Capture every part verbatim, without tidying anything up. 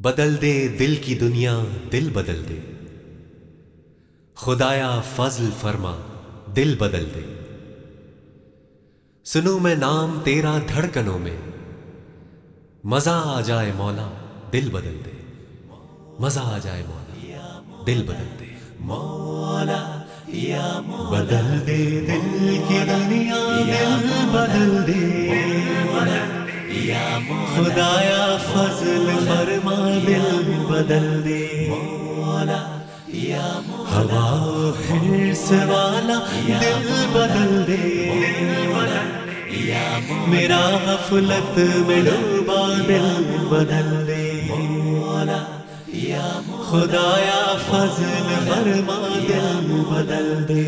بدل دے دل کی دنیا دل بدل دے، خدایا فضل فرما دل بدل دے۔ سنوں میں نام تیرا دھڑکنوں میں، مزہ آ جائے مولا دل بدل دے، مزہ آ جائے مولا دل بدل دے۔ مولا یا بدل دے دل کی دنیا دل بدل دے، خدایا فضل فرما دل بدل دے۔ ہوا حرص والا دل بدل دے، میرا غفلت میں ڈوبا دل بدل دے۔ خدایا فضل فرما دل بدل دے۔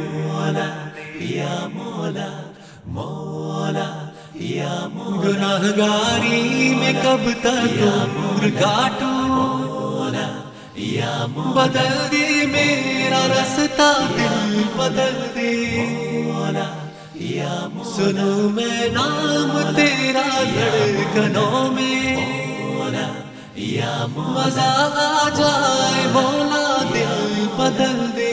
یا مولا مولا یا گناہگاری میں کب تک عمر کاٹوں، بدل دے میرا رستہ دل بدل دے۔ سنو میں نام تیرا دھڑکنوں میں، مزہ آ جائے مولا دل بدل دے۔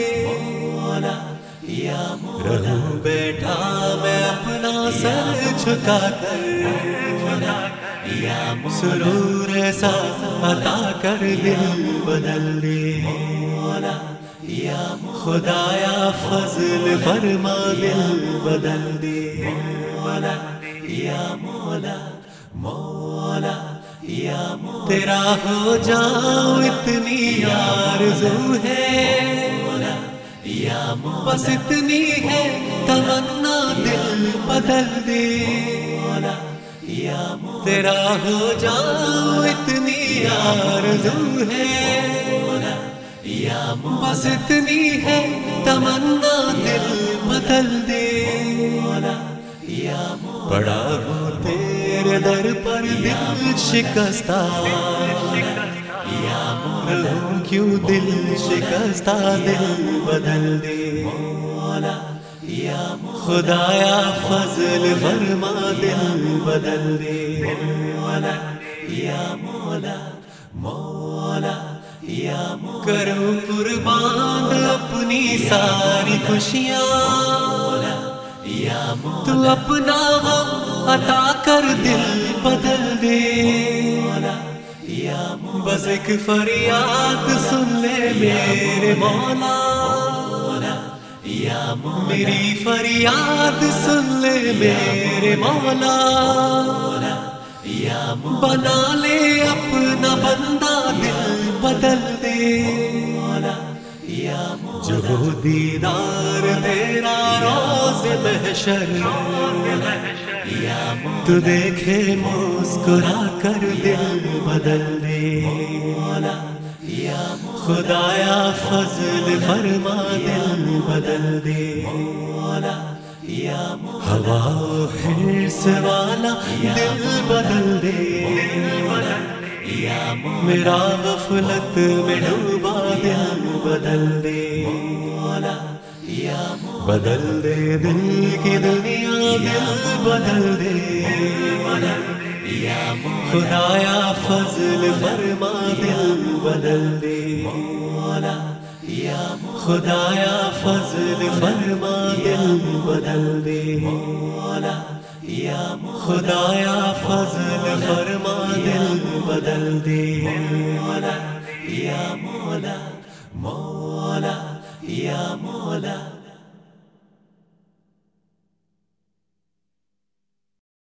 رہوں بیٹھا میں اپنا سر جھکا کر، سرور ایسا عطا کر دل بدل دے۔ خدایا فضل فرما دل بدل دے۔ یا مولا مولا تیرا ہو جاؤں اتنی آرزو ہے، بس اتنی ہے تمنا دل بدل دے۔ تیرا ہو جاؤں اتنی آرزو ہے، بس اتنی ہے تمنا دل بدل دے۔ پڑا ہوں تیرے در پر دل شکستہ، رہوں کیوں دل شکستہ دل بدل دے۔ خدایا فضل فرما دل بدل دے۔ یا مولا مولا کروں قربان اپنی ساری خوشیاں، تو اپنا غم عطا کر دل بدل دے۔ بس ایک فریاد سن لے میرے مولا، میری فریاد سن لے میرے مولا۔ بنا لے اپنا بندہ دل بدل دے، جو دیدار تیرا روز محشر، تو دیکھے مسکرا کر دل بدل دے۔ خدایا فضل فرما دل بدل دے۔ ہوا حرص والا دل بدل دے، میرا غفلت میں ڈوبا دل بدل دے۔ بدل دے دل کی دنیا دل بدل دے، خدایا فضل فرما دل بدل دے۔ خدایا فضل فرما دل بدل دے۔ خدایا فضل فرما دل بدل دے۔ یا مولا مولا یا مولا